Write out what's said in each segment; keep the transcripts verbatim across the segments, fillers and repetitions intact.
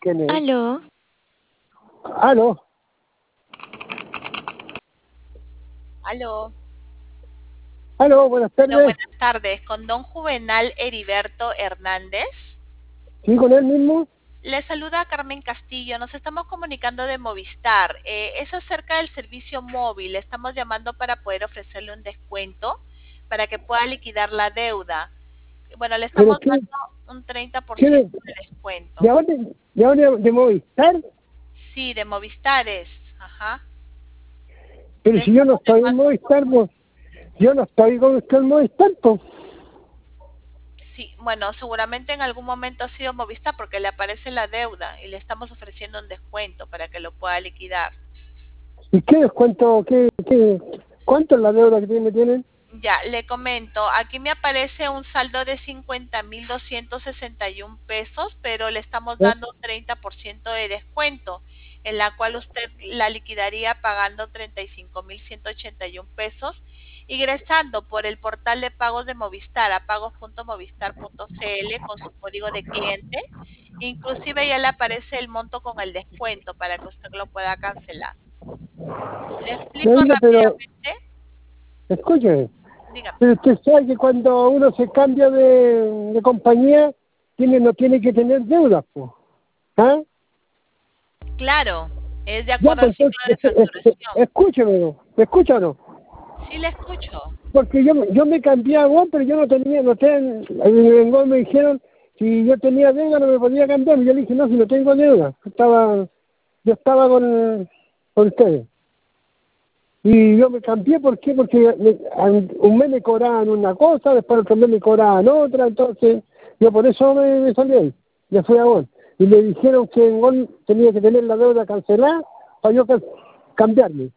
¿Quién es? Aló. Aló. Aló. Aló, buenas Aló, tardes. buenas tardes. ¿Con don Juvenal Heriberto Hernández? ¿Sí, con él mismo? Le saluda Carmen Castillo. Nos estamos comunicando de Movistar. Eh, es acerca del servicio móvil. Estamos llamando para poder ofrecerle un descuento para que pueda liquidar la deuda. Bueno, le ¿Pero estamos qué? dando un treinta por ¿Quién es? ciento de descuento. ¿De dónde? ¿De dónde? ¿De Movistar? Sí, de Movistares. Ajá. Pero Le si yo no estamos estoy en llamando. Movistar, pues. Yo no estoy con usted en Movistar, pues. Sí, bueno, seguramente en algún momento ha sido Movistar porque le aparece la deuda y le estamos ofreciendo un descuento para que lo pueda liquidar. ¿Y qué descuento? ¿Qué, qué, ¿Cuánto es la deuda que me tienen? Ya, le comento, aquí me aparece un saldo de cincuenta mil doscientos sesenta y un pesos, pero le estamos ¿Eh? dando un treinta por ciento de descuento, en la cual usted la liquidaría pagando treinta y cinco mil ciento ochenta y un pesos, ingresando por el portal de pagos de Movistar a pagos punto movistar punto cl con su código de cliente. Inclusive ya le aparece el monto con el descuento para que usted lo pueda cancelar. Le explico Oiga, pero, rápidamente, escúcheme. dígame. Pero usted sabe que cuando uno se cambia de, de compañía, tiene, no tiene que tener deudas, pues. ¿Ah? Claro, es de Ya, acuerdo al pues ciclo de entonces, es- es- facturación. escúcheme, ¿me escucha o no? Sí le escucho. Porque yo, yo me cambié a Word, pero yo no tenía, no tenía, en Word me dijeron, si yo tenía deuda no me podía cambiar, y yo le dije, no, si no tengo deuda, estaba, yo estaba con, con ustedes. Y yo me cambié, ¿por qué? Porque me- an- un mes me cobraban una cosa, después otro mes me cobraban otra, entonces yo por eso me, me salí ahí, me fui a Word. Y me dijeron que en Word tenía que tener la deuda cancelada para yo ca- cambiarme.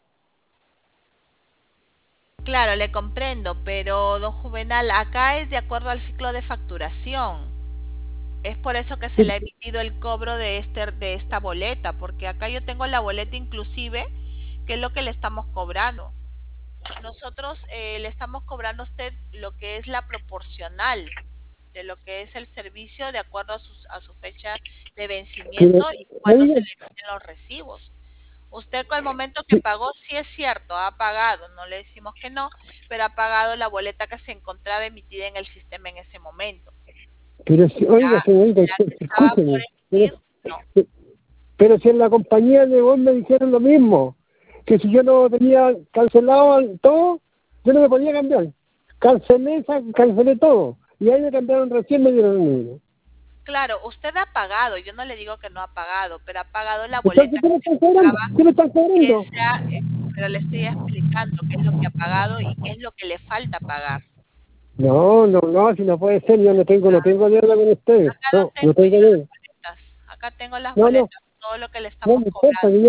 Claro, le comprendo, pero don Juvenal, acá es de acuerdo al ciclo de facturación. Es por eso que se le ha emitido el cobro de este de esta boleta, porque acá yo tengo la boleta inclusive, que es lo que le estamos cobrando. Nosotros eh, le estamos cobrando a usted lo que es la proporcional de lo que es el servicio de acuerdo a, sus, a su fecha de Pero, vencimiento y cuando se oiga, le emiten los recibos. Usted con el momento que pagó, sí es cierto, ha pagado, no le decimos que no, pero ha pagado la boleta que se encontraba emitida en el sistema en ese momento. pero si, oiga, Ya señorita, la que estaba por escúcheme, pero, emitir, no. pero si en la compañía de vos me dijeron lo mismo, que si yo no tenía cancelado todo, yo no me podía cambiar. Cancelé, esa- cancelé todo. Y ahí me cambiaron recién, me dieron el número. Claro, usted ha pagado, yo no le digo que no ha pagado, pero ha pagado la Entonces, boleta ¿qué que me se están cobrando? encontraba ¿Qué me están que cobrando? sea, eh, pero le estoy explicando qué es lo que ha pagado y qué es lo que le falta pagar. No, no, no, si no puede ser, yo no tengo, no tengo deuda con ustedes. Acá lo No, no tengo tengo yo las deuda. boletas, acá tengo las No, no, boletas, todo lo que le no estamos me importa, cobrando. yo